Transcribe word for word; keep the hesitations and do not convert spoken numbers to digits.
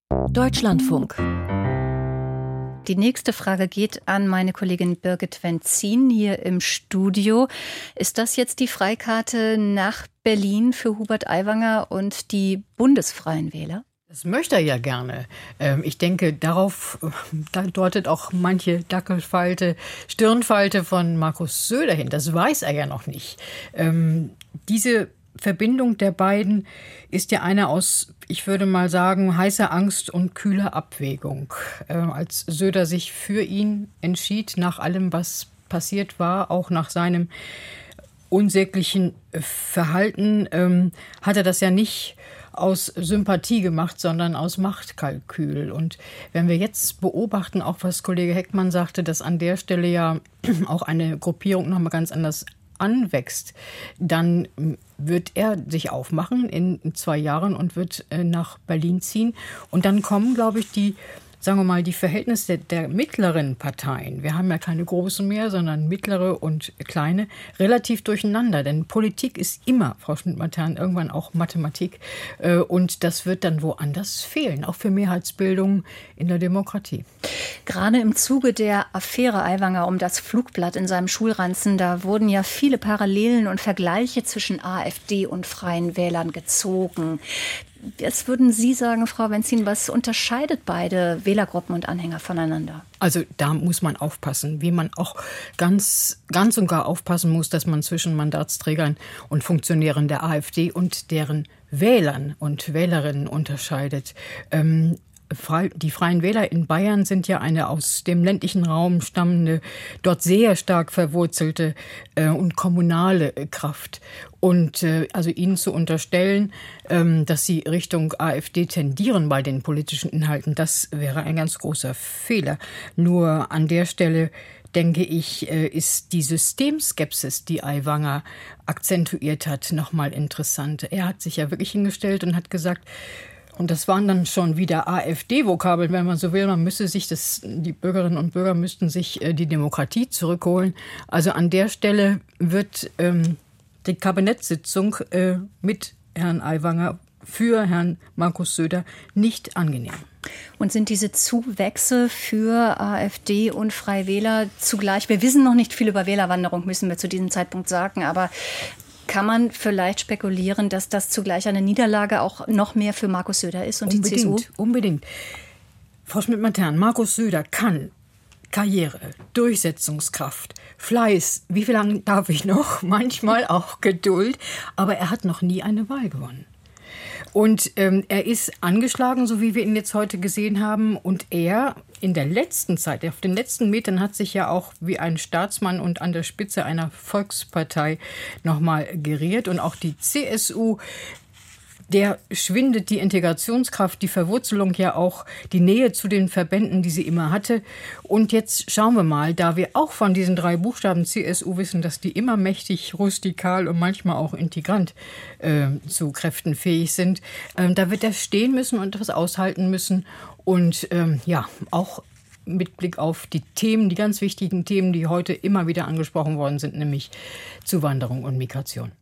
Deutschlandfunk. Die nächste Frage geht an meine Kollegin Birgit Wenzin hier im Studio. Ist das jetzt die Freikarte nach Berlin für Hubert Aiwanger und die bundesfreien Wähler? Das möchte er ja gerne. Ich denke, darauf da deutet auch manche Dackelfalte, Stirnfalte von Markus Söder hin. Das weiß er ja noch nicht. Diese Verbindung der beiden ist ja eine aus, ich würde mal sagen, heißer Angst und kühler Abwägung. Äh, als Söder sich für ihn entschied, nach allem, was passiert war, auch nach seinem unsäglichen Verhalten, ähm, hat er das ja nicht aus Sympathie gemacht, sondern aus Machtkalkül. Und wenn wir jetzt beobachten, auch was Kollege Heckmann sagte, dass an der Stelle ja auch eine Gruppierung nochmal ganz anders anwächst, dann wird er sich aufmachen in zwei Jahren und wird nach Berlin ziehen. Und dann kommen, glaube ich, die, sagen wir mal, die Verhältnisse der, der mittleren Parteien, wir haben ja keine großen mehr, sondern mittlere und kleine, relativ durcheinander. Denn Politik ist immer, Frau Schmidt-Mattern, irgendwann auch Mathematik. Und das wird dann woanders fehlen, auch für Mehrheitsbildung in der Demokratie. Gerade im Zuge der Affäre Aiwanger um das Flugblatt in seinem Schulranzen, da wurden ja viele Parallelen und Vergleiche zwischen AfD und Freien Wählern gezogen. Was würden Sie sagen, Frau Wenzin, was unterscheidet beide Wählergruppen und Anhänger voneinander? Also da muss man aufpassen, wie man auch ganz, ganz und gar aufpassen muss, dass man zwischen Mandatsträgern und Funktionären der AfD und deren Wählern und Wählerinnen unterscheidet. Ähm, Die Freien Wähler in Bayern sind ja eine aus dem ländlichen Raum stammende, dort sehr stark verwurzelte äh, und kommunale äh, Kraft. Und äh, also ihnen zu unterstellen, ähm, dass sie Richtung AfD tendieren bei den politischen Inhalten, das wäre ein ganz großer Fehler. Nur an der Stelle, denke ich, äh, ist die Systemskepsis, die Aiwanger akzentuiert hat, nochmal interessant. Er hat sich ja wirklich hingestellt und hat gesagt, und das waren dann schon wieder AfD-Vokabeln, wenn man so will. Man müsse sich das, die Bürgerinnen und Bürger müssten sich äh, die Demokratie zurückholen. Also an der Stelle wird ähm, die Kabinettssitzung äh, mit Herrn Aiwanger für Herrn Markus Söder nicht angenehm. Und sind diese Zuwächse für AfD und Freie Wähler zugleich? Wir wissen noch nicht viel über Wählerwanderung, müssen wir zu diesem Zeitpunkt sagen, aber kann man vielleicht spekulieren, dass das zugleich eine Niederlage auch noch mehr für Markus Söder ist und unbedingt, die C S U? Unbedingt. Frau Schmidt-Mattern, Markus Söder kann Karriere, Durchsetzungskraft, Fleiß, wie viel lange darf ich noch? Manchmal auch Geduld, aber er hat noch nie eine Wahl gewonnen. Und ähm, er ist angeschlagen, so wie wir ihn jetzt heute gesehen haben. Und er in der letzten Zeit, auf den letzten Metern, hat sich ja auch wie ein Staatsmann und an der Spitze einer Volkspartei nochmal geriert. Und auch die C S U, der schwindet die Integrationskraft, die Verwurzelung ja auch, die Nähe zu den Verbänden, die sie immer hatte. Und jetzt schauen wir mal, da wir auch von diesen drei Buchstaben C S U wissen, dass die immer mächtig, rustikal und manchmal auch integrant äh, zu Kräften fähig sind, äh, da wird er stehen müssen und etwas aushalten müssen. Und ähm, ja, auch mit Blick auf die Themen, die ganz wichtigen Themen, die heute immer wieder angesprochen worden sind, nämlich Zuwanderung und Migration.